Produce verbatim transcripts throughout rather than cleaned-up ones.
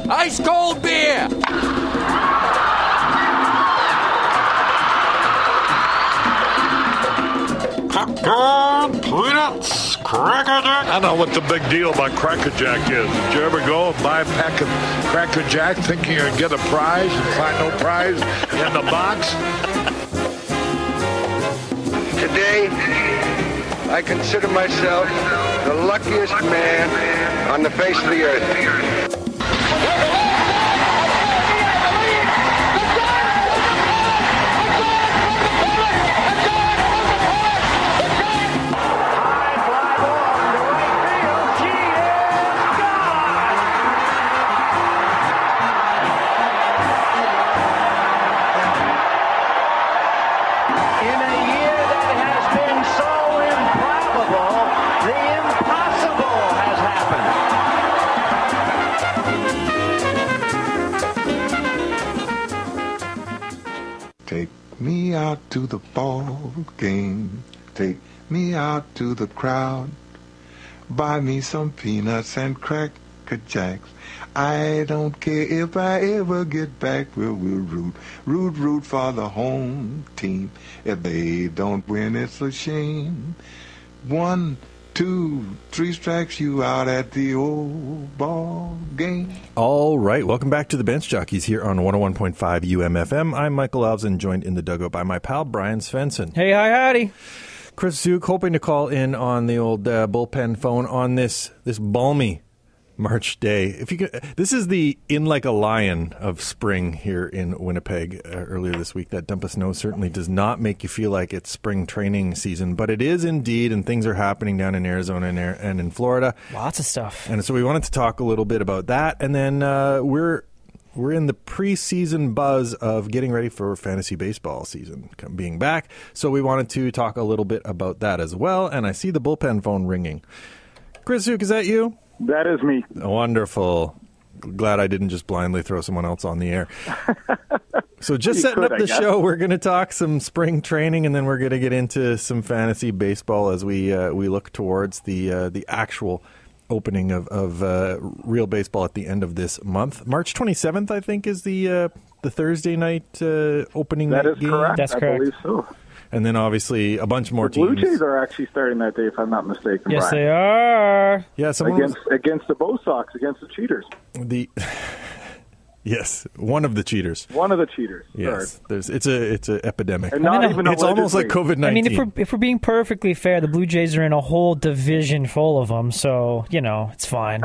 Ice cold beer. Popcorn, peanuts, Cracker Jack. I don't know what the big deal about Cracker Jack is. Did you ever go and buy a pack of Cracker Jack thinking you're going to get a prize and find no prize in the box? Today, I consider myself the luckiest man on the face of the earth. Take me out to the ball game. Take me out to the crowd. Buy me some peanuts and Cracker Jacks. I don't care if I ever get back. We'll, we'll root, root, root for the home team. If they don't win, it's a shame. One, two, three strikes you out at the old ball game. All right, welcome back to the Bench Jockeys here on one oh one point five U M F M. I'm Michael Alvin, joined in the dugout by my pal Brian Svensson. Hey, hi, howdy. Chris Zook, hoping to call in on the old uh, bullpen phone on this this balmy March day. If you could, this is the in like a lion of spring here in Winnipeg uh, earlier this week. That dump of snow certainly does not make you feel like it's spring training season, but it is indeed, and things are happening down in Arizona and, and in Florida. Lots of stuff. And so we wanted to talk a little bit about that, and then uh, we're we're in the preseason buzz of getting ready for fantasy baseball season being back. So we wanted to talk a little bit about that as well. And I see the bullpen phone ringing. Chris Zook, is that you? That is me. Wonderful. Glad I didn't just blindly throw someone else on the air. So just You setting could, up I the guess. show, we're going to talk some spring training, and then we're going to get into some fantasy baseball as we uh, we look towards the uh, the actual opening of, of uh, real baseball at the end of this month. March twenty-seventh, I think, is the uh, the Thursday night uh, opening That night is game. correct. That's I correct. believe so. And then obviously a bunch more The Blue teams. Jays are actually starting that day, if I'm not mistaken. Yes, Brian. they are. Yeah, someone was- Against against the Bo Sox, against the cheaters. the yes, one of the cheaters. One of the cheaters. Yes, Sorry. there's it's a it's an epidemic. And not mean, even It's almost like allegedly. COVID I mean, nineteen. if we're if we're being perfectly fair, the Blue Jays are in a whole division full of them, so you know it's fine.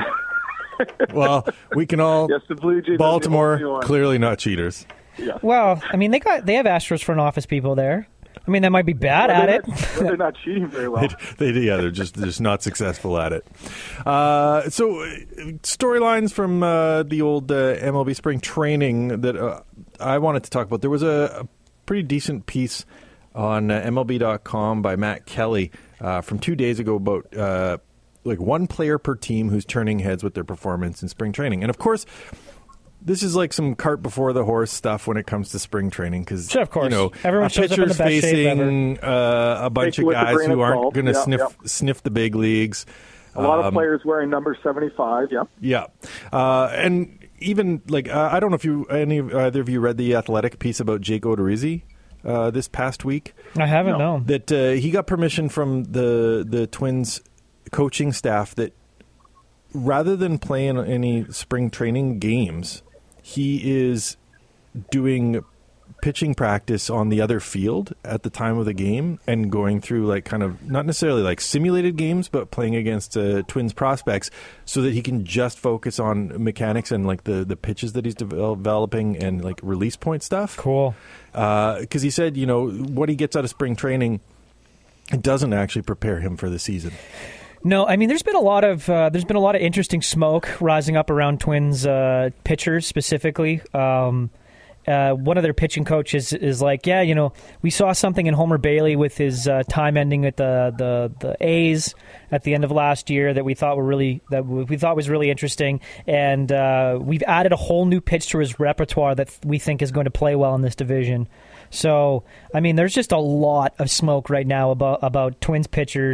Well, we can all. Yes, the Blue Jays are the only Baltimore, one. clearly not cheaters. Well, I mean, they got they have Astros front office people there. I mean, they might be bad Well, at they're it. not- They're not cheating very well. They, they yeah, they're just they're just not successful at it. Uh, so, uh, storylines from uh, the old uh, M L B spring training that uh, I wanted to talk about. There was a, a pretty decent piece on uh, M L B dot com by Matt Kelly uh, from two days ago about uh, like one player per team who's turning heads with their performance in spring training, and of course. This is like some cart before the horse stuff when it comes to spring training because, Sure, of course. you know, Everyone a shows up in the pitcher's best shape facing uh, a bunch Take it of with a guys grain who of aren't salt. going to Yep, sniff yep. sniff the big leagues. A lot of Um, players wearing number seventy-five. Yeah. Yeah, uh, and even like uh, I don't know if you any either of you read the Athletic piece about Jake Odorizzi uh, this past week. I haven't No. known. That uh, he got permission from the the Twins coaching staff that rather than playing any spring training games, he is doing pitching practice on the other field at the time of the game and going through like kind of not necessarily like simulated games, but playing against uh, Twins prospects so that he can just focus on mechanics and like the, the pitches that he's devel- developing and like release point stuff. Cool. Because he said, you know, what he gets out of spring training, it doesn't actually prepare him for the season. No, I mean, there's been a lot of uh, there's been a lot of interesting smoke rising up around Twins uh, pitchers specifically. Um, uh, one of their pitching coaches is like, yeah, you know, we saw something in Homer Bailey with his uh, time ending at the, the the A's at the end of last year that we thought were really that we thought was really interesting, and uh, we've added a whole new pitch to his repertoire that we think is going to play well in this division. So, I mean, there's just a lot of smoke right now about about Twins pitchers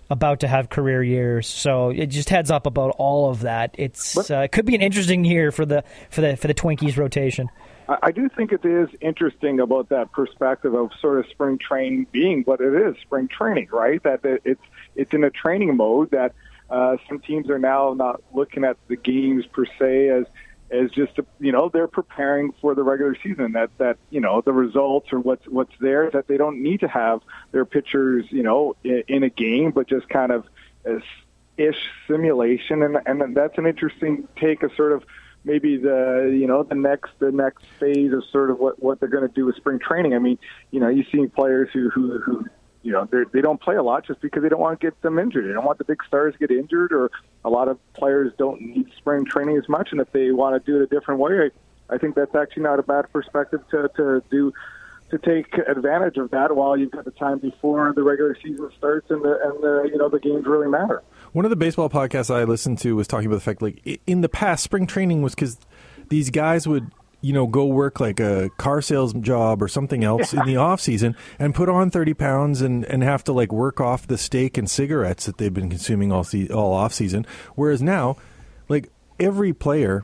about to have career years. So it just heads up about all of that. It's uh, it could be an interesting year for the for the for the Twinkies rotation. I, I do think it is interesting about that perspective of sort of spring training being what it is, spring training, right? That it, it's it's in a training mode that uh, some teams are now not looking at the games per se as as just, a, you know, they're preparing for the regular season, that, that, you know, the results or what's, what's there, that they don't need to have their pitchers, you know, in, in a game, but just kind of as ish simulation. And, and that's an interesting take of sort of maybe the, you know, the next, the next phase of sort of what, what they're going to do with spring training. I mean, you know, you see players who, who, who, you know, they don't play a lot just because they don't want to get them injured. They don't want the big stars to get injured, or a lot of players don't need spring training as much. And if they want to do it a different way, I, I think that's actually not a bad perspective to, to do, to take advantage of that while you've got the time before the regular season starts and the, and the, you know, the games really matter. One of the baseball podcasts I listened to was talking about the fact, like, in the past, spring training was because these guys would, you know, go work like a car sales job or something else yeah. in the off season and put on thirty pounds and, and have to like work off the steak and cigarettes that they've been consuming all se- all off season. Whereas now, like, every player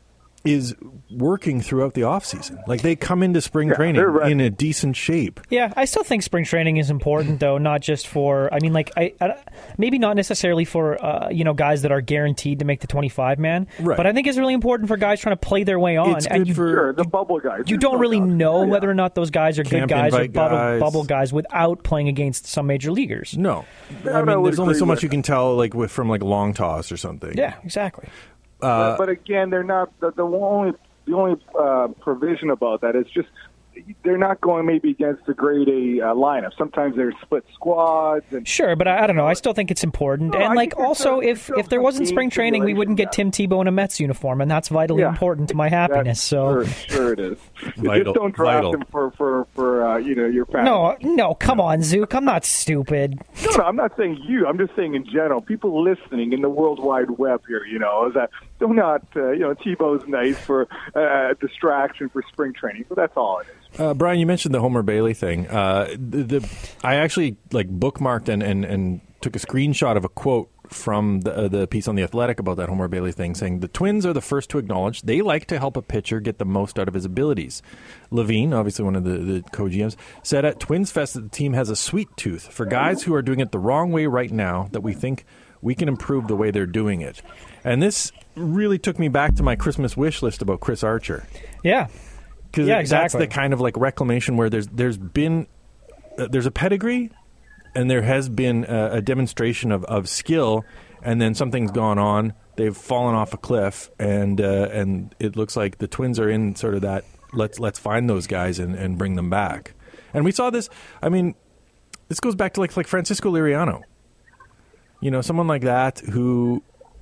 is working throughout the off season. Like, they come into spring yeah, training right. in a decent shape. Yeah, I still think spring training is important, though, not just for, I mean, like, I, I maybe not necessarily for, uh, you know, guys that are guaranteed to make the twenty-five man, right. but I think it's really important for guys trying to play their way on. It's and good you, for sure, the bubble guys. You don't really know yeah, whether or not those guys are Camp good guys or bubble guys. bubble guys without playing against some major leaguers. No. Yeah, I mean, there's only so much with. you can tell, like, with from, like, long toss or something. Yeah, exactly. Uh, but, but again, they're not the, the only the only uh, provision about that is just they're not going maybe against the grade A uh, lineup. Sometimes they're split squads. And, sure, but I, I don't know. I still think it's important. No, and I like think also, still, if still if there wasn't spring training, we wouldn't get yeah. Tim Tebow in a Mets uniform, and that's vitally yeah. important to my happiness. So sure, sure it is. Vital, just don't draft vital. him for for for uh, you know your family. no, no, come on, Zook. I'm not stupid. No, no, I'm not saying you. I'm just saying in general, people listening in the World Wide Web here, you know, is that do not, uh, you know, Tebow's nice for uh, distraction for spring training, but that's all it is. Uh, Brian, you mentioned the Homer Bailey thing. Uh, the, the I actually like bookmarked and, and, and took a screenshot of a quote from the, uh, the piece on The Athletic about that Homer Bailey thing, saying the Twins are the first to acknowledge they like to help a pitcher get the most out of his abilities. Levine, obviously one of the, the co-G Ms, said at Twins Fest that the team has a sweet tooth for guys who are doing it the wrong way right now, that we think we can improve the way they're doing it. And this really took me back to my Christmas wish list about Chris Archer. Yeah. Because yeah, that's exactly. the kind of like reclamation where there's there's been uh, there's a pedigree and there has been a, a demonstration of, of skill, and then something's gone on. They've fallen off a cliff, and uh, and it looks like the Twins are in sort of that let's let's find those guys and, and bring them back. And we saw this. I mean, this goes back to like like Francisco Liriano. You know, someone like that who,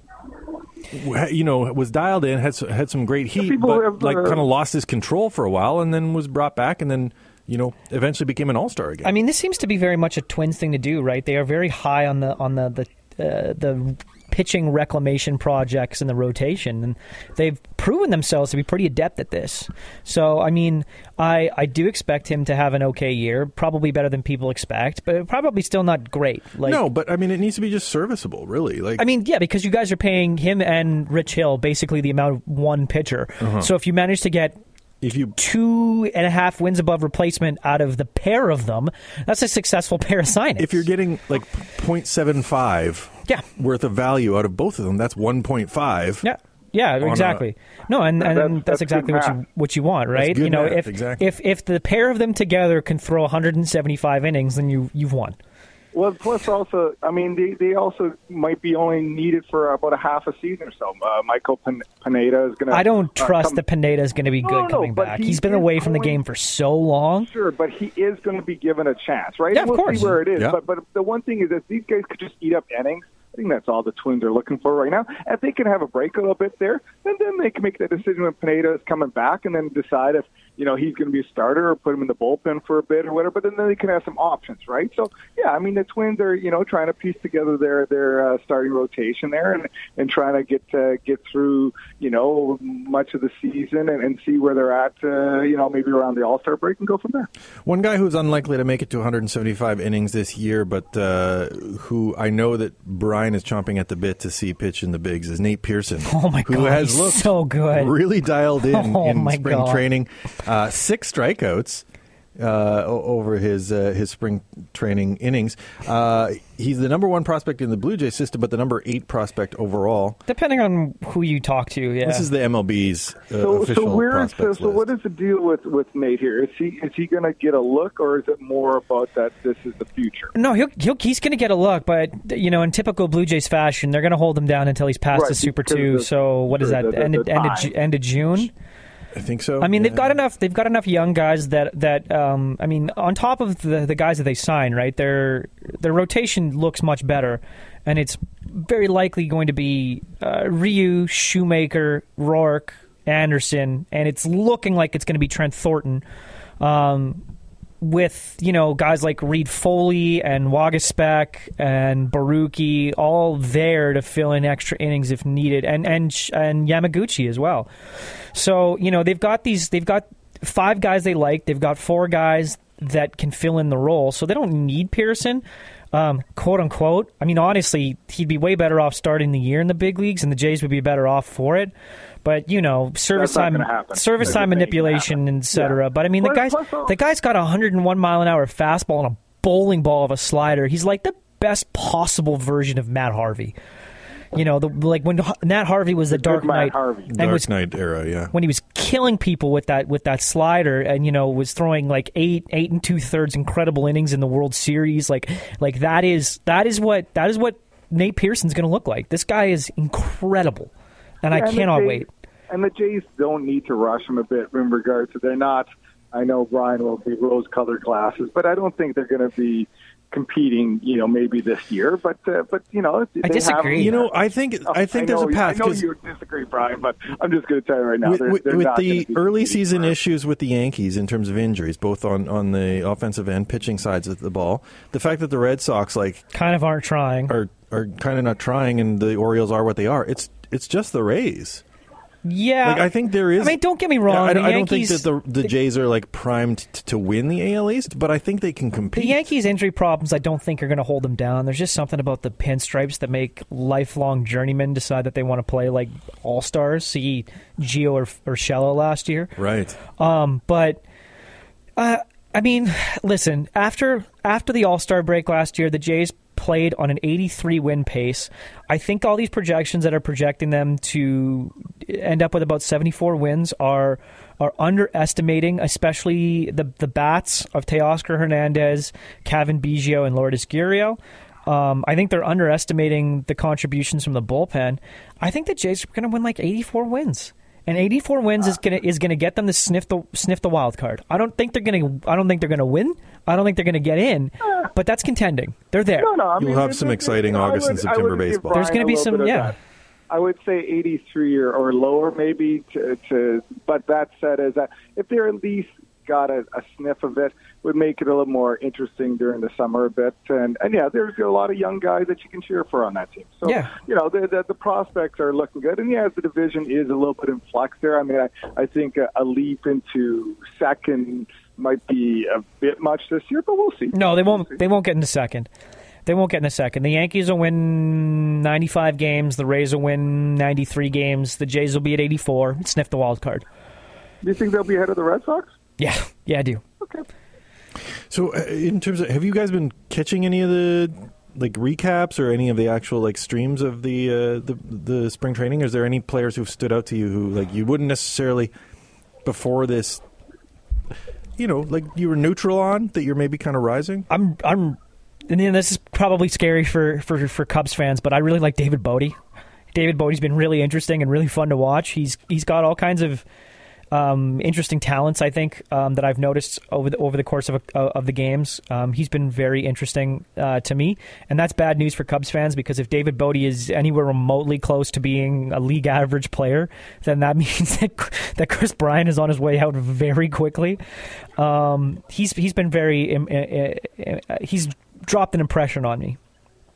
you know, was dialed in, had had some great heat, but have, like uh, kind of lost his control for a while, and then was brought back, and then, you know, eventually became an all-star again. I mean, this seems to be very much a Twins thing to do, right? They are very high on the on the the uh, the pitching reclamation projects in the rotation, and they've proven themselves to be pretty adept at this. So, I mean, I I do expect him to have an okay year, probably better than people expect, but probably still not great. Like, no, but I mean, it needs to be just serviceable, really. Like, I mean, yeah, because you guys are paying him and Rich Hill basically the amount of one pitcher. Uh-huh. So if you manage to get if you two and a half wins above replacement out of the pair of them, that's a successful pair of signings. if you're getting like point seven five yeah. worth of value out of both of them, that's one point five. Yeah. Yeah, exactly. No, and, and that's, that's, that's exactly good what you math. what you want, right? That's good you know, math, if exactly. if if the pair of them together can throw one hundred seventy-five innings, then you you've won. Well, plus also, I mean, they, they also might be only needed for about a half a season or so. Uh, Michael Pin- Pineda is going to... I don't uh, trust come, that Pineda is going to be No, good no, coming but back. he He's been is away from the going- game for so long. Sure, but he is going to be given a chance, right? Yeah, And of we'll course. see where it is. Yeah. But, but the one thing is that these guys could just eat up innings. I think that's all the Twins are looking for right now. If they can have a break a little bit there, then then they can make that decision when Pineda is coming back, and then decide if you know, he's going to be a starter or put him in the bullpen for a bit or whatever, but then they can have some options, right? So, yeah, I mean, the Twins are, you know, trying to piece together their their uh, starting rotation there and, and trying to get uh, get through, you know, much of the season and, and see where they're at, uh, you know, maybe around the All-Star break and go from there. One guy who's unlikely to make it to one hundred seventy-five innings this year, but uh, who I know that Brian is chomping at the bit to see pitch in the bigs is Nate Pearson. Oh, my God, who has he's looked so good. Really dialed in Oh, in my spring God. training. Uh, six strikeouts uh, o- over his uh, his spring training innings. Uh, he's the number one prospect in the Blue Jays system, but the number eight prospect overall. Depending on who you talk to, yeah. This is the M L B's uh, So, official so where is prospects so, so what list. is the deal with, with Nate here? Is he is he going to get a look, or is it more about that this is the future? No, he'll, he'll, he's going to get a look, but, you know, in typical Blue Jays fashion, they're going to hold him down until he's past Right, the Super because two. of the- So what is sure, that, the- the- end, of, the end, of, time. Ju- end of June? I think so. I mean, yeah. they've got enough. They've got enough young guys that that um, I mean, on top of the the guys that they sign, right? Their their rotation looks much better, and it's very likely going to be uh, Ryu, Shoemaker, Rourke, Anderson, and it's looking like it's going to be Trent Thornton. Um, with, you know, guys like Reed Foley and Waguespack and Baruki all there to fill in extra innings if needed, and and and Yamaguchi as well. So, you know, they've got these they've got five guys they like. They've got four guys that can fill in the role. So they don't need Pearson. Um, quote unquote. I mean, honestly, he'd be way better off starting the year in the big leagues, and the Jays would be better off for it. But, you know, service That's not time, gonna happen. service There's time nothing manipulation, gonna et cetera. Yeah. But I mean, the Plus- guy's plus all- the guy's got a one hundred one mile an hour fastball and a bowling ball of a slider. He's like the best possible version of Matt Harvey. You know, the like when Matt Harvey was the Good Dark Matt Knight, Harvey. and Dark was Knight era, yeah. when he was killing people with that with that slider, and you know was throwing like eight eight and two thirds incredible innings in the World Series. Like like that is that is what that is what Nate Pearson's going to look like. This guy is incredible, and I Yeah, and the cannot Jays- wait. And the Jays don't need to rush him a bit in regard to they're not. I know Brian will be rose-colored glasses, but I don't think they're going to be competing. You know, maybe this year, but uh, but you know, I they disagree. Have, You know, I think Oh, I think there's know, a path. I know 'cause you disagree, Brian, but I'm just going to tell you right now. with, they're, with, they're with not the gonna be early competing season for it. issues with the Yankees in terms of injuries, both on, on the offensive and pitching sides of the ball, the fact that the Red Sox like Kind of aren't trying. are are kind of not trying, and the Orioles are what they are. It's it's just the Rays. Yeah, Like I think there is. I mean, don't get me wrong. I, the I don't think Yankees, that the the Jays are like primed t- to win the A L East, but I think they can compete. The Yankees' injury problems, I don't think, are going to hold them down. There's just something about the pinstripes that make lifelong journeymen decide that they want to play like all-stars. See Gio or Urshela last year. Right. Um, but, uh, I mean, listen, after after the all-star break last year, the Jays played on an eighty-three win pace. I think all these projections that are projecting them to end up with about seventy-four wins are are underestimating, especially the the bats of Teoscar Hernandez, Kevin Biggio, and Lourdes Gurriel. Um, I think they're underestimating the contributions from the bullpen. I think the Jays are going to win like eighty-four wins. And eighty-four wins is gonna is gonna get them to sniff the sniff the wild card. I don't think they're gonna. I don't think they're gonna win. I don't think they're gonna get in. But that's contending. They're there. No, no, I You'll mean, have it- some it- exciting I August and would- I September would give baseball. Brian There's gonna a be little some- bit of yeah. that. I would say eighty-three or, or lower, maybe. To, to but that said, is that if they're at least got a, a sniff of it, would make it a little more interesting during the summer a bit. And and yeah, there's a lot of young guys that you can cheer for on that team. So Yeah. you know, the, the the prospects are looking good. And yeah, the division is a little bit in flux there. I mean, I, I think a, a leap into second might be a bit much this year, but we'll see. No, they won't. They won't get into second. They won't get in the second. The Yankees will win ninety-five games. The Rays will win ninety-three games. The Jays will be at eighty-four. Sniff the wild card. Do you think they'll be ahead of the Red Sox? Yeah, yeah, I do. Okay. So, uh, in terms of, have you guys been catching any of the like recaps or any of the actual like streams of the uh, the the spring training? Is there any players who've stood out to you who like you wouldn't necessarily before this, you know, like you were neutral on that you're maybe kind of rising? I'm. I'm. And then this is probably scary for, for, for Cubs fans, but I really like David Bodie. David Bodie's been really interesting and really fun to watch. He's he's got all kinds of um, interesting talents, I think, um, that I've noticed over the, over the course of a, of the games. Um, he's been very interesting uh, to me, and that's bad news for Cubs fans, because if David Bote is anywhere remotely close to being a league average player, then that means that, that Chris Bryant is on his way out very quickly. Um, he's he's been very uh, uh, he's dropped an impression on me.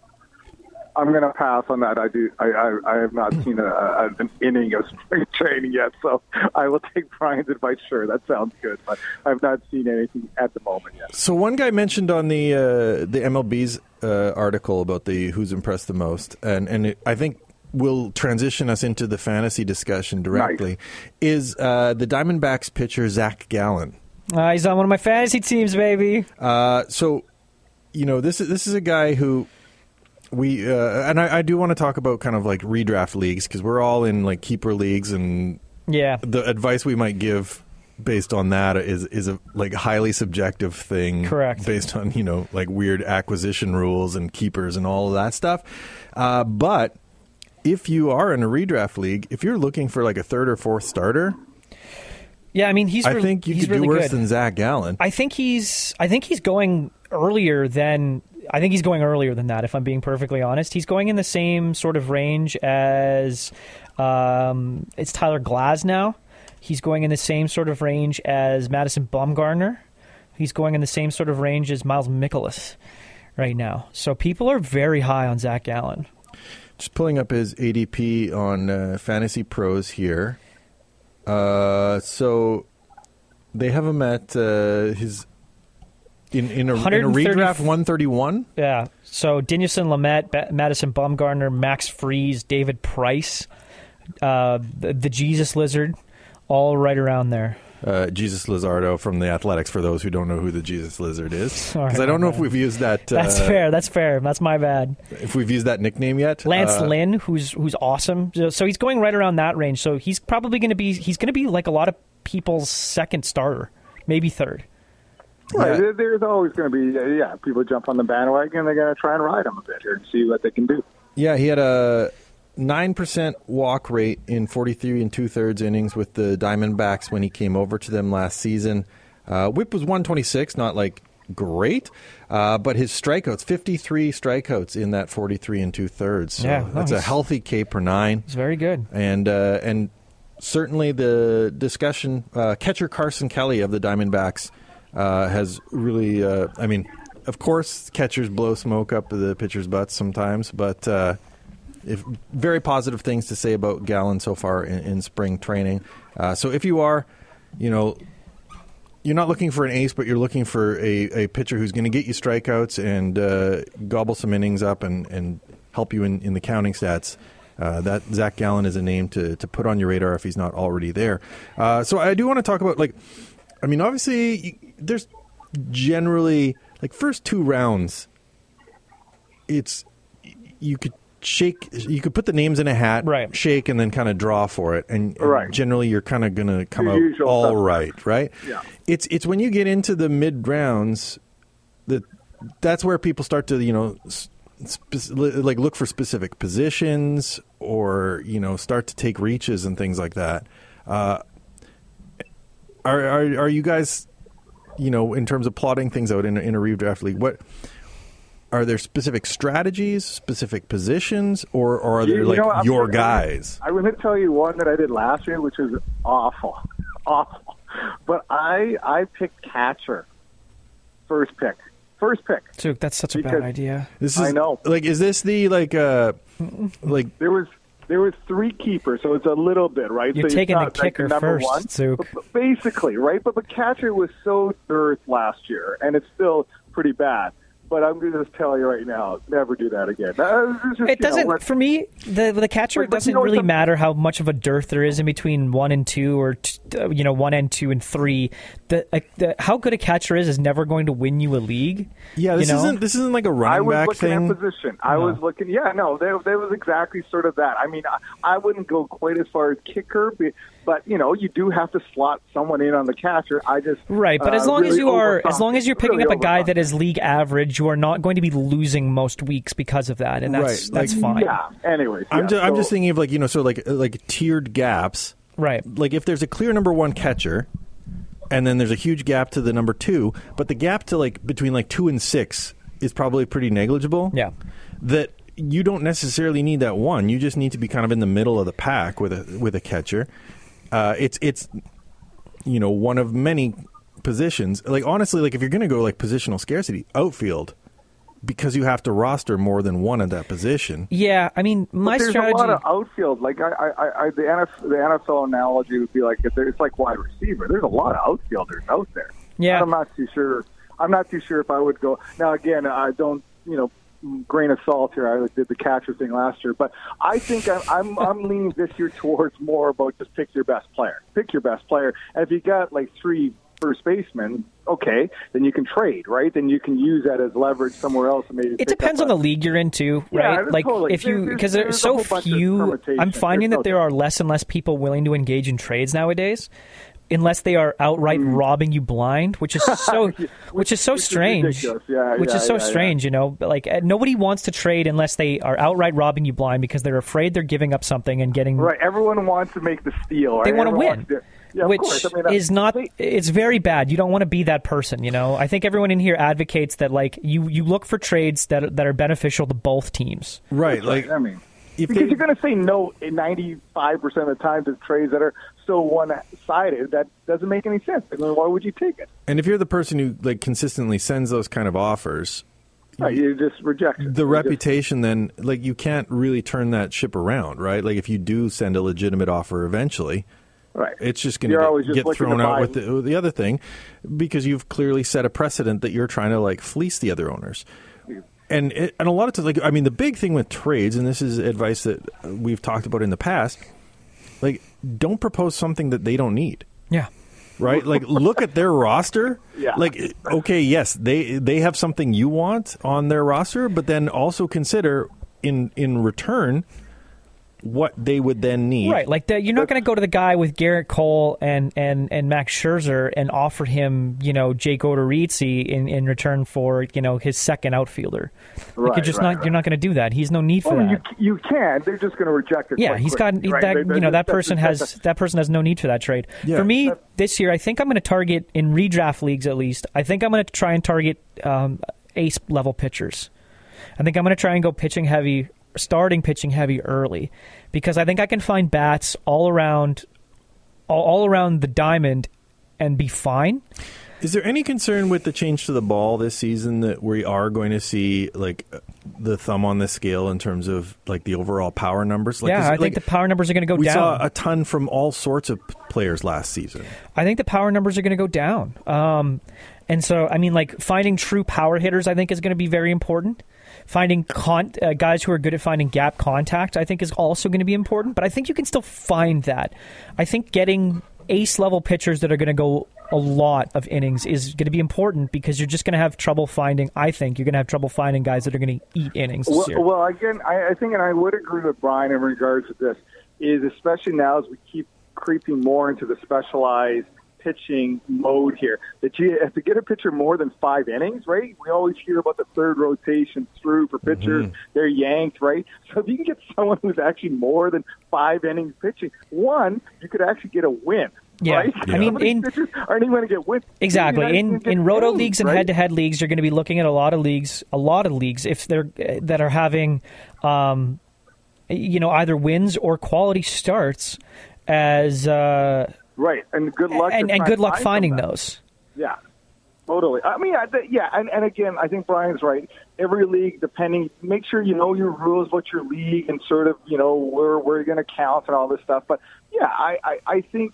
I'm going to pass on that. I do. I, I, I have not seen a, a, an inning of spring training yet, so I will take Brian's advice. Sure, that sounds good, but I've not seen anything at the moment yet. So one guy mentioned on the uh, the M L B's uh, article about the who's impressed the most, and and it, I think will transition us into the fantasy discussion directly. Nice. Is uh, the Diamondbacks pitcher Zach Gallen? Uh, he's on one of my fantasy teams, baby. Uh, so, you know, this is this is a guy who. We uh, and I, I do want to talk about kind of like redraft leagues, because we're all in like keeper leagues, and yeah, the advice we might give based on that is is a like highly subjective thing. Correct. Based on, you know, like weird acquisition rules and keepers and all of that stuff. Uh, but if you are in a redraft league, if you're looking for like a third or fourth starter. Yeah, I mean, he's. I really, think you he's could really do worse good. than Zach Gallen. I think he's. I think he's going earlier than. I think he's going earlier than that, if I'm being perfectly honest. He's going in the same sort of range as um, it's Tyler Glasnow. He's going in the same sort of range as Madison Bumgarner. He's going in the same sort of range as Miles Mikolas right now. So people are very high on Zach Gallen. Just pulling up his A D P on uh, Fantasy Pros here. Uh, so they have him at uh, his... In in a, in a redraft, one thirty-one? Yeah. So, Dinelson Lamet, ba- Madison Bumgarner, Max Friese, David Price, uh, the, the Jesus Lizard, all right around there. Uh, Jesus Lizardo from the Athletics, for those who don't know who the Jesus Lizard is. Because right, I don't know bad. if we've used that. Uh, that's fair. That's fair. That's my bad. If we've used that nickname yet. Lance uh, Lynn, who's who's awesome. So he's going right around that range. So he's probably going to be, he's going to be like a lot of people's second starter, maybe third. Right, yeah. There's always going to be, yeah, people jump on the bandwagon, they're going to try and ride him a bit here and see what they can do. Yeah, he had a nine percent walk rate in forty-three and two-thirds innings with the Diamondbacks when he came over to them last season. Uh, whip was one twenty-six, not like great, uh, but his strikeouts, fifty-three strikeouts in that forty-three and two-thirds. So yeah, that's nice. a healthy K per nine. It's very good. And, uh, and certainly the discussion, uh, catcher Carson Kelly of the Diamondbacks Uh, has really, uh, I mean, of course, catchers blow smoke up the pitchers' butts sometimes, but uh, if, very positive things to say about Gallen so far in, in spring training. Uh, so if you are, you know, you're not looking for an ace, but you're looking for a, a pitcher who's going to get you strikeouts and uh, gobble some innings up and, and help you in, in the counting stats, Uh, that Zach Gallen is a name to, to put on your radar if he's not already there. Uh, so I do want to talk about, like, I mean, obviously, there's generally, like, first two rounds, it's, you could shake, you could put the names in a hat, right. shake, and then kind of draw for it. And, and right. generally, you're kind of going to come the out all stuff. right, right? Yeah. It's, it's when you get into the mid-rounds that that's where people start to, you know, spe- like look for specific positions or, you know, start to take reaches and things like that. Uh, Are, are are you guys, you know, in terms of plotting things out in a, in a redraft league, what are there specific strategies, specific positions, or, or are there you like know, your I'm, guys? I'm going to tell you one that I did last year, which was awful, awful. But I I picked catcher, first pick, first pick. Dude, that's such a because bad idea. This is I know. Like, is this the like uh like there was. There was three keepers, so it's a little bit, right? You're so taking not, the kicker like, the number first, one. Zook. But, but basically, right? But the catcher was so dearth last year, and it's still pretty bad. But I'm going to just tell you right now, never do that again. Uh, just, it doesn't, know, for me, the the catcher, but, it but doesn't you know, really some, matter how much of a dearth there is in between one and two or, t- uh, you know, one and two and three. The, uh, the how good a catcher is is never going to win you a league. yeah, this you know? isn't this isn't like a running I was back looking thing. at position. I No. was looking, yeah, no, there, there was exactly sort of that. I mean, I, I wouldn't go quite as far as kicker, but, but, you know, you do have to slot someone in on the catcher. I just Right, but as uh, long as really you are, overthought as long it. as you're picking Really up a guy overthought that it. is league average, you are not going to be losing most weeks because of that, and that's Right, that's like- fine. Yeah. Anyways, I'm yeah, just I'm so- just thinking of like, you know, so like like tiered gaps. Right. Like if there's a clear number one catcher, and then there's a huge gap to the number two, but the gap to like between like two and six is probably pretty negligible. Yeah. That you don't necessarily need that one. You just need to be kind of in the middle of the pack with a with a catcher. Uh, it's it's you know one of many positions. Like honestly, like if you're going to go like positional scarcity, outfield, because you have to roster more than one at that position. Yeah, I mean my but there's strategy. There's a lot of outfield. Like I, I, I the N F L, the N F L analogy would be like if there, it's like wide receiver. There's a lot of outfielders out there. Yeah, I'm not too sure. I'm not too sure if I would go now. Again, I don't. You know. Grain of salt here. I did the catcher thing last year, but I think I'm, I'm I'm leaning this year towards more about just pick your best player. Pick your best player. And if you got like three first basemen, okay, then you can trade, right? Then you can use that as leverage somewhere else. And maybe it depends on the league you're into, right? Yeah, like totally. if you because there's, there's, there's so few. I'm finding there's that there no are less and less people willing to engage in trades nowadays. Unless they are outright mm. robbing you blind, which is so, which, which is so which strange, is yeah, which yeah, is so yeah, strange, yeah. you know. Like nobody wants to trade unless they are outright robbing you blind because they're afraid they're giving up something and getting. Right, everyone wants to make the steal. Right? They want to win, to, yeah, which I mean, is not. It's very bad. You don't want to be that person, you know. I think everyone in here advocates that, like you, you look for trades that that are beneficial to both teams. Right, like right. I mean. If because they, you're going to say no ninety-five percent of the time to trades that are so one-sided that doesn't make any sense. I mean, why would you take it? And if you're the person who like consistently sends those kind of offers, right, you just reject it. The you reputation just, then, like you can't really turn that ship around, right? Like if you do send a legitimate offer eventually, right, it's just going to get, get thrown out with the, with the other thing because you've clearly set a precedent that you're trying to like fleece the other owners. And it, and a lot of times, like I mean, the big thing with trades, and this is advice that we've talked about in the past, like don't propose something that they don't need. Yeah. Right? Like look at their roster. Yeah. Like okay, yes, they they have something you want on their roster, but then also consider in in return what they would then need. Right, like the, you're not going to go to the guy with Garrett Cole and, and, and Max Scherzer and offer him, you know, Jake Odorizzi in, in return for, you know, his second outfielder. Right, like you're just right, not right. you're not going to do that. He's no need for well, that. You, you can. They're just going to reject it. Yeah, quite he's quick, got right? that. They, you know, that that's, person that's, has that person has no need for that trade. Yeah. For me, this year, I think I'm going to target in redraft leagues at least. I think I'm going to try and target um, ace level pitchers. I think I'm going to try and go pitching heavy. Starting pitching heavy early because I think I can find bats all around all, all around the diamond and be fine. Is there any concern with the change to the ball this season that we are going to see like the thumb on the scale in terms of like the overall power numbers? Like, yeah, I like, think the power numbers are going to go we down. We saw a ton from all sorts of players last season. I think the power numbers are going to go down. Um, and so, I mean, like finding true power hitters I think is going to be very important. Finding con- uh, guys who are good at finding gap contact, I think, is also going to be important. But I think you can still find that. I think getting ace-level pitchers that are going to go a lot of innings is going to be important because you're just going to have trouble finding, I think, you're going to have trouble finding guys that are going to eat innings this well, year. Well, again, I, I think, and I would agree with Brian in regards to this, is especially now as we keep creeping more into the specialized pitching mode here, that you have to get a pitcher more than five innings, right? We always hear about the third rotation through for pitchers. Mm-hmm. They're yanked, right? So if you can get someone who's actually more than five innings pitching, one, you could actually get a win. Yeah, right? yeah. I mean, in, pitchers aren't even going to get wins. Exactly. In in roto games, leagues and right? head-to-head leagues, you're going to be looking at a lot of leagues, a lot of leagues, if they're that are having, um, you know, either wins or quality starts as. Uh, Right, and good luck. And, and good luck find finding them. those. Yeah, totally. I mean, I th- yeah, and, and again, I think Brian's right. Every league, depending, make sure you know your rules about your league and sort of, you know, where where you're going to count and all this stuff. But yeah, I I, I think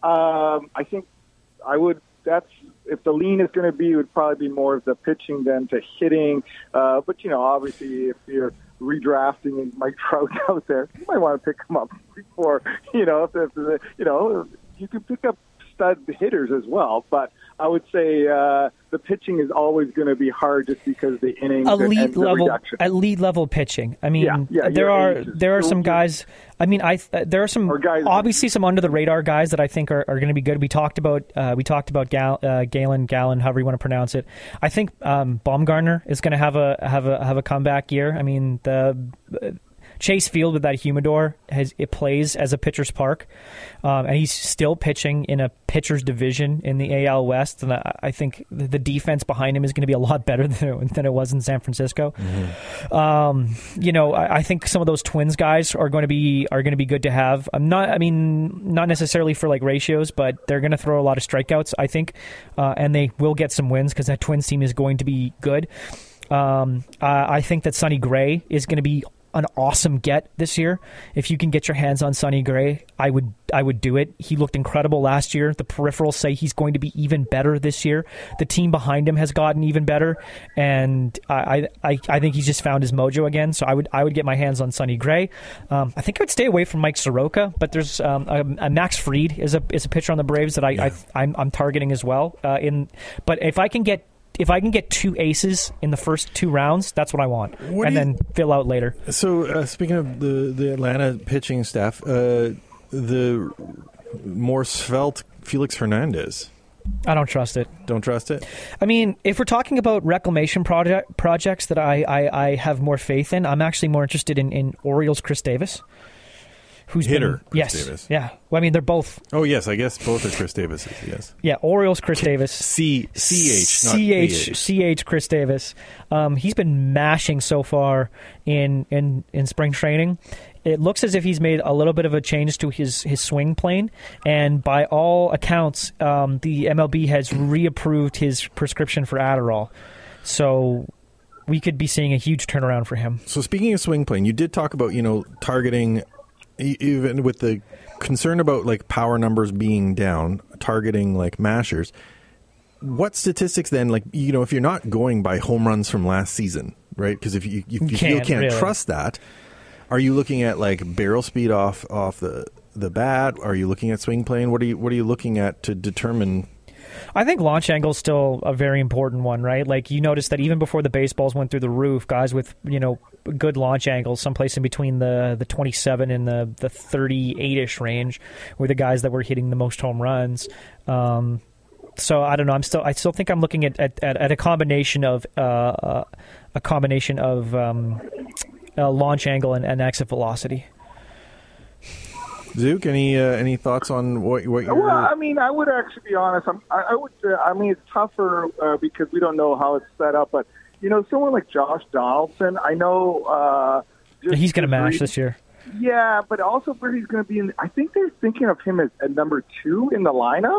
um, I think I would. That's if the lean is going to be, it would probably be more of the pitching than to hitting. Uh, but you know, obviously, if you're redrafting and Mike Trout out there, you might want to pick him up before, you know, if, if you know. You can pick up stud hitters as well, but I would say uh, the pitching is always going to be hard just because of the innings elite and, and the level, reduction. elite level pitching. I mean, yeah, yeah, there are ages. there are some guys. I mean, I uh, there are some guys, obviously some under the radar guys that I think are, are going to be good. We talked about uh, we talked about Gal, uh, Galen, Gallon, however you want to pronounce it. I think um, Baumgartner is going to have a have a have a comeback year. I mean, the Chase Field with that humidor has it plays as a pitcher's park, um, and he's still pitching in a pitcher's division in the A L West. And I, I think the defense behind him is going to be a lot better than, than it was in San Francisco. Mm-hmm. Um, you know, I, I think some of those Twins guys are going to be are going to be good to have. I'm not. I mean, not necessarily for like ratios, but they're going to throw a lot of strikeouts, I think, uh, and they will get some wins because that Twins team is going to be good. Um, uh, I think that Sonny Gray is going to be an awesome get this year. If you can get your hands on Sonny Gray, I would I would do it. He looked incredible last year. The peripherals say he's going to be even better this year. The team behind him has gotten even better, and I I, I think he's just found his mojo again. So I would I would get my hands on Sonny Gray. Um, I think I would stay away from Mike Soroka, but there's um, a, a Max Fried is a is a pitcher on the Braves that I, yeah. I I'm, I'm targeting as well. Uh, in but if I can get If I can get two aces in the first two rounds, that's what I want, what and then you, fill out later. So, uh, speaking of the, the Atlanta pitching staff, uh, the more svelte Felix Hernandez. I don't trust it. Don't trust it? I mean, if we're talking about reclamation project, projects that I, I, I have more faith in, I'm actually more interested in, in Orioles' Chris Davis. Who's hitter? Been, Chris yes, Davis. Yeah. Well, I mean, they're both. Oh yes, I guess both are Chris Davises. Yes. Yeah, Orioles Chris Davis. C C H C H C H Chris Davis. Um, he's been mashing so far in in in spring training. It looks as if he's made a little bit of a change to his, his swing plane, and by all accounts, um, the M L B has reapproved his prescription for Adderall. So we could be seeing a huge turnaround for him. So speaking of swing plane, you did talk about, you know, targeting. Even with the concern about like power numbers being down, targeting like mashers, what statistics then, like, you know, if you're not going by home runs from last season, right? Because if you, if you, you can't, can't really. trust that, are you looking at like barrel speed off off the, the bat? Are you looking at swing plane? What are you what are you looking at to determine? I think launch angle is still a very important one, right? Like you notice that even before the baseballs went through the roof, guys with, you know, good launch angles, someplace in between the, the twenty-seven and the, the thirty-eight-ish range, were the guys that were hitting the most home runs. Um, so I don't know. I'm still I still think I'm looking at at, at a combination of uh, a combination of um, uh, launch angle and, and exit velocity. Zook, any uh, any thoughts on what what you're... Well, I mean, I would actually be honest. I'm, I, I would. Uh, I mean, it's tougher uh, because we don't know how it's set up. But you know, someone like Josh Donaldson, I know uh, just he's going to mash this year. Yeah, but also where he's going to be in. I think they're thinking of him as at number two in the lineup.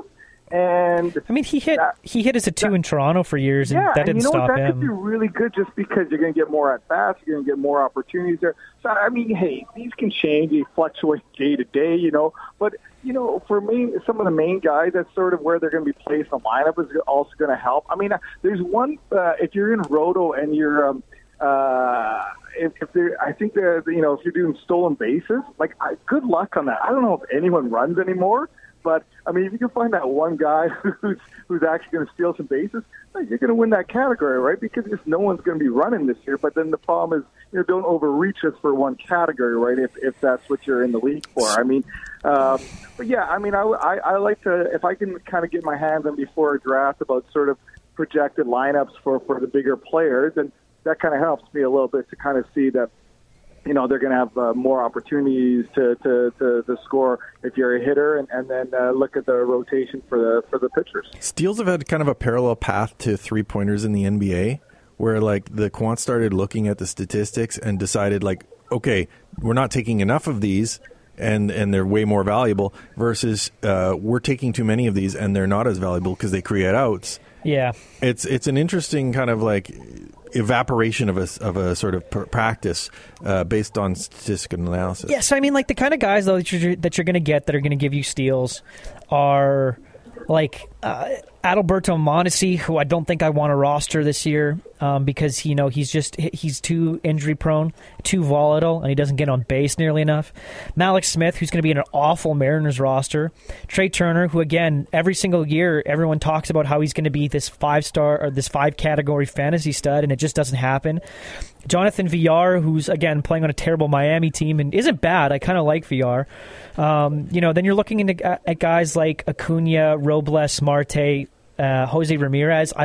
And I mean, he hit that, he hit as a two that, in Toronto for years, and yeah, that didn't and you know stop what? That him. Could be really good just because you're going to get more at bats, you're going to get more opportunities there. So I mean, hey, these can change, they fluctuate day to day, you know. But you know, for me, some of the main guys, that's sort of where they're going to be placed in the lineup is also going to help. I mean, there's one uh, if you're in Roto and you're. Um, uh, if, if they're, I think that you know, if you're doing stolen bases, like I, good luck on that. I don't know if anyone runs anymore. But, I mean, if you can find that one guy who's who's actually going to steal some bases, you're going to win that category, right? Because just no one's going to be running this year. But then the problem is, you know, don't overreach us for one category, right, if if that's what you're in the league for. I mean, um, but, yeah, I mean, I, I, I like to, if I can kind of get my hands on before a draft about sort of projected lineups for, for the bigger players, and that kind of helps me a little bit to kind of see that, you know, they're going to have uh, more opportunities to, to, to, to score if you're a hitter, and, and then uh, look at the rotation for the for the pitchers. Steals have had kind of a parallel path to three-pointers in the N B A, where, like, the quants started looking at the statistics and decided, like, okay, we're not taking enough of these, and, and they're way more valuable, versus uh, we're taking too many of these, and they're not as valuable because they create outs. Yeah. It's it's an interesting kind of, like, evaporation of a, of a sort of pr- practice uh, based on statistical analysis. Yeah, so I mean, like the kind of guys though that you're, that you're going to get that are going to give you steals are like uh, Adalberto Mondesi, who I don't think I want to roster this year um, because you know he's just he's too injury prone, too volatile, and he doesn't get on base nearly enough. Malik Smith, who's going to be in an awful Mariners roster. Trey Turner, who again every single year everyone talks about how he's going to be this five star or this five category fantasy stud, and it just doesn't happen. Jonathan Villar, who's again playing on a terrible Miami team and isn't bad. I kind of like Villar. Um, you know, then you're looking into, at guys like Acuna, Robles, Marte, uh, Jose Ramirez. I like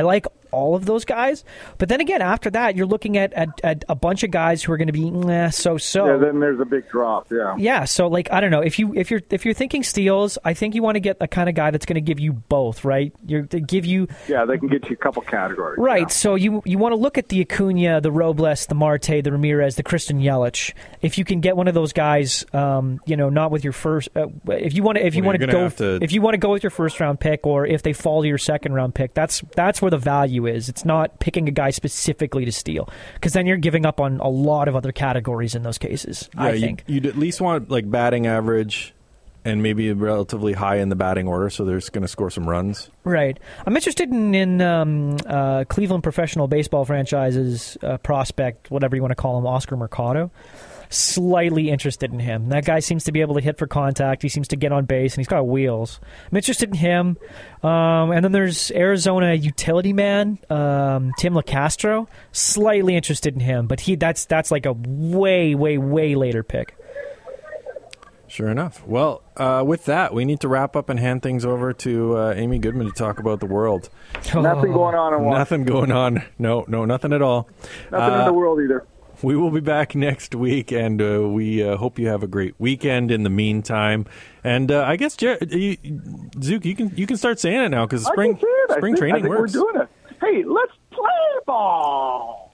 all of those guys. But then again, after that, you're looking at, at, at a bunch of guys who are going to be nah, so-so. Yeah, then there's a big drop, yeah. Yeah, so like I don't know, if you if you're if you're thinking steals, I think you want to get a kind of guy that's going to give you both, right? You're to give you Yeah, they can get you a couple categories. Right. Yeah. So you you want to look at the Acuna, the Robles, the Marte, the Ramirez, the Christian Yelich. If you can get one of those guys, um, you know, not with your first uh, if you want to if you Well, want to you're go gonna have to- if you want to go with your first round pick, or if they fall to your second round pick, that's that's where the value is. It's not picking a guy specifically to steal, because then you're giving up on a lot of other categories in those cases. Yeah, I you- think. you'd at least want like batting average and maybe relatively high in the batting order, so there's going to score some runs. Right. I'm interested in, in um, uh, Cleveland professional baseball franchise's uh, prospect, whatever you want to call him, Oscar Mercado. Slightly interested in him. That guy seems to be able to hit for contact. He seems to get on base, and he's got wheels. I'm interested in him. Um, and then there's Arizona utility man, um, Tim LaCastro. Slightly interested in him, but he that's that's like a way, way, way later pick. Sure enough. Well, uh, with that, we need to wrap up and hand things over to uh, Amy Goodman to talk about the world. Nothing going on in Washington. Nothing going on. No, no, nothing at all. Nothing Uh, in the world either. We will be back next week, and uh, we uh, hope you have a great weekend in the meantime. And uh, I guess, Jer- you, Zook, you can you can start saying it now, because spring, I can see it. spring I think, training I think works. We're doing it. Hey, let's play ball.